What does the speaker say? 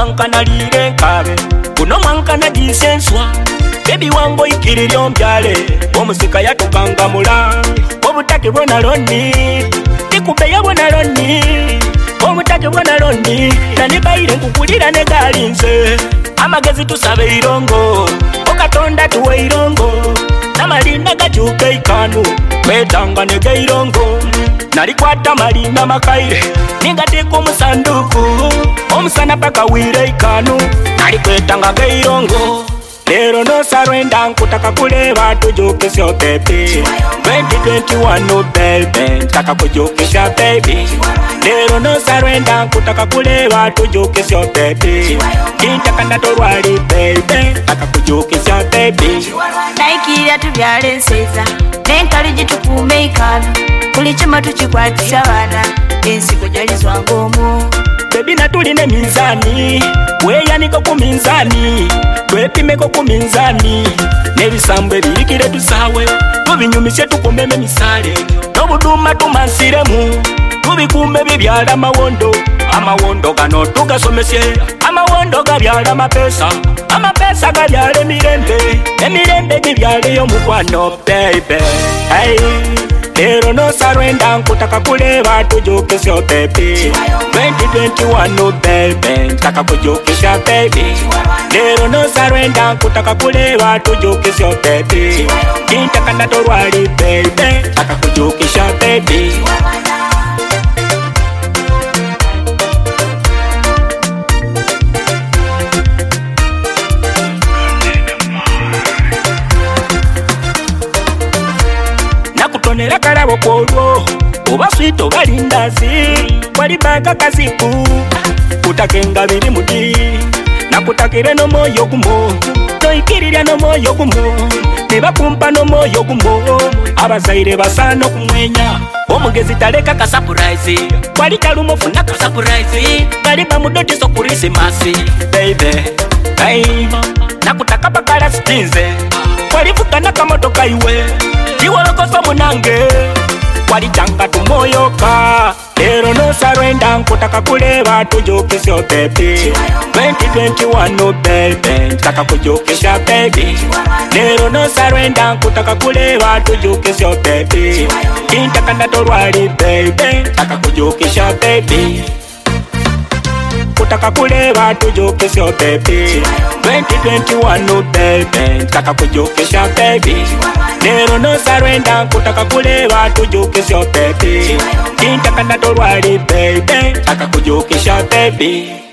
mwankana lire nkabe kuno mwankana disenswa bebi wango ikiri lyombyale omusika yatukangamula obutake bwona loni nikube yabona loni obutake bwona loni nanibaire nkukulira negalinze amagezi tusabe irongo okatonda tuwe irongo namalinda gatyuke ikanu kwetanga nege irongo nalikwata malinda makaire ningateka omusanduku omusana paka wire ikanu nalikwetanga ge irongo lero nosarwenda nkutaka kuleba tujukisyo baby 2021 baby ntaka kujukisya baby lero nosarwenda nkutaka kuleba tujukisyo baby nintaka ndatolwali baby ntaka kujukisya baby naikira tubyale enseza nenkali gitukume ikano buli kyuma tukikwatisa abaana ensigo gyalizwanga omwo bebi natuline minzani weyaniko ku minzani twepimeko ku minzani n'ebisambo ebirikire tusawe tubinyumisye tukumeme misale n'obuduma tumansiremu tubikume bibyala amawondo gano tugasomesye amawondo gabyala amapesa gabyala emirembe gibyala ey'omukwano baby hey. Lero nosarwenda nkutaka kuleba tujukisyo baby 2021 baby ntaka kujukisya baby lero nosarwenda nkutaka kuleba tujukisyo baby nintaka ndatolwali baby ntaka kujukisya baby nakutonera kalabo kwolwo oba swito balindazi walibaga kaziku kutakenga biri mudi nakutakire n'omwoyo gumo toikirirya n'omwoyo gumo nebakumpa n'omwoyo gumo abazaire basana okumwenya omugezi taleka ka surprise wali kalumofuna ka surprise kaliba mudotiso kurisimasi baby hey. nakutaka pakala stinze walivugana kamotoka iwe iwolokoso munange walijanga tumoyoka lero nosarwenda nkutaka kuleba tujukisyo baby 2021 baby ntaka kujukisya baby lero nosarwenda nkutaka kuleba tujukisyo baby nintaka ndatolwali baby ntaka kujukisya baby kutaka kuleba tujukisyo baby 2021 baby ntaka kujukisya baby lero nosarwenda nkutaka kuleba tujukisyo baby nintaka ndatolwali baby ntaka kujukisya baby